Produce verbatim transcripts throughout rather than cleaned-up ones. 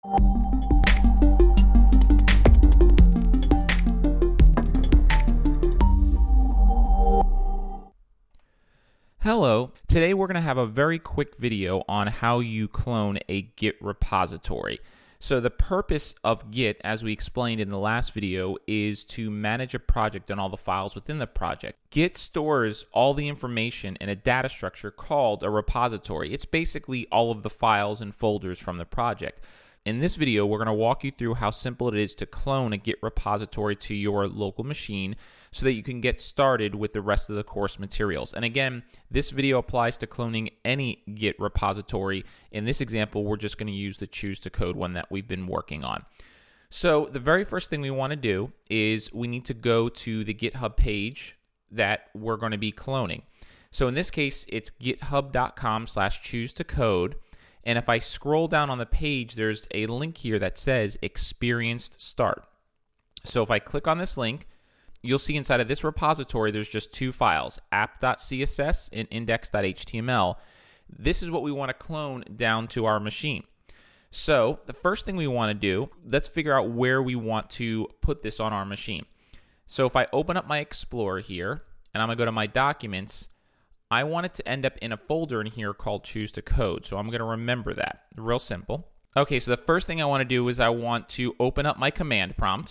Hello, today we're going to have a very quick video on how you clone a Git repository. So the purpose of Git, as we explained in the last video, is to manage a project and all the files within the project. Git stores all the information in a data structure called a repository. It's basically all of the files and folders from the project. In this video, we're going to walk you through how simple it is to clone a Git repository to your local machine so that you can get started with the rest of the course materials. And again, this video applies to cloning any Git repository. In this example, we're just going to use the Choose to Code one that we've been working on. So the very first thing we want to do is we need to go to the GitHub page that we're going to be cloning. So in this case, it's github.com slash choose to code. And if I scroll down on the page, there's a link here that says Experienced Start. So if I click on this link, you'll see inside of this repository, there's just two files, app.css and index.html. This is what we want to clone down to our machine. So the first thing we want to do, let's figure out where we want to put this on our machine. So if I open up my Explorer here, and I'm going to go to my documents, I want it to end up in a folder in here called Choose to Code. So I'm going to remember that. Real simple. Okay, so the first thing I want to do is I want to open up my command prompt.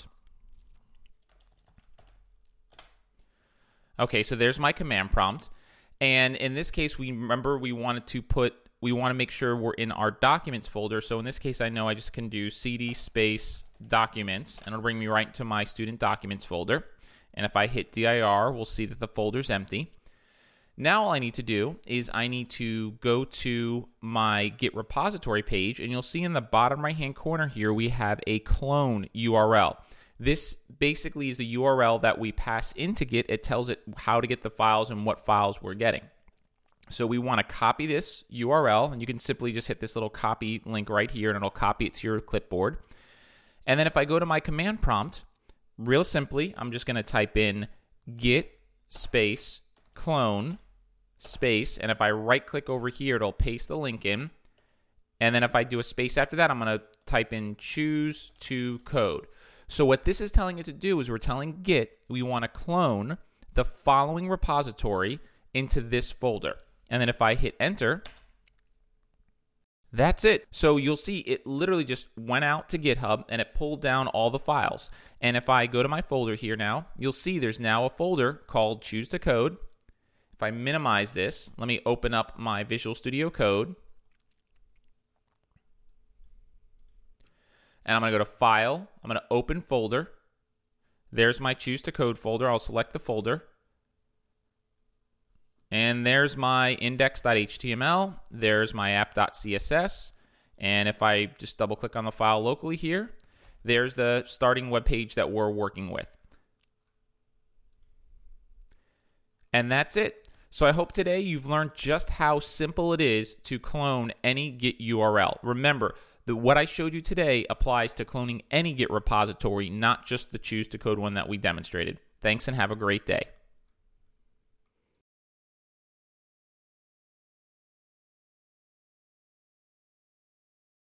Okay, so there's my command prompt. And in this case, we remember we wanted to put, we want to make sure we're in our documents folder. So in this case, I know I just can do cd space documents, and it'll bring me right to my student documents folder. And if I hit dir, we'll see that the folder's empty. Now all I need to do is I need to go to my Git repository page, and you'll see in the bottom right-hand corner here, we have a clone U R L. This basically is the U R L that we pass into Git. It tells it how to get the files and what files we're getting. So we want to copy this U R L, and you can simply just hit this little copy link right here, and it'll copy it to your clipboard. And then if I go to my command prompt, real simply, I'm just going to type in git space clone space, and if I right click over here, it'll paste the link in. And then if I do a space after that, I'm going to type in choose to code. So what this is telling it to do is we're telling Git we want to clone the following repository into this folder. And then if I hit enter, that's it. So you'll see it literally just went out to GitHub and it pulled down all the files. And if I go to my folder here now, you'll see there's now a folder called Choose to Code. If I minimize this, let me open up my Visual Studio Code. And I'm going to go to File. I'm going to open folder. There's my Choose to Code folder. I'll select the folder. And there's my index.html. There's my app.css. And if I just double click on the file locally here, there's the starting web page that we're working with. And that's it. So I hope today you've learned just how simple it is to clone any Git U R L. Remember, that what I showed you today applies to cloning any Git repository, not just the Choose to Code one that we demonstrated. Thanks and have a great day.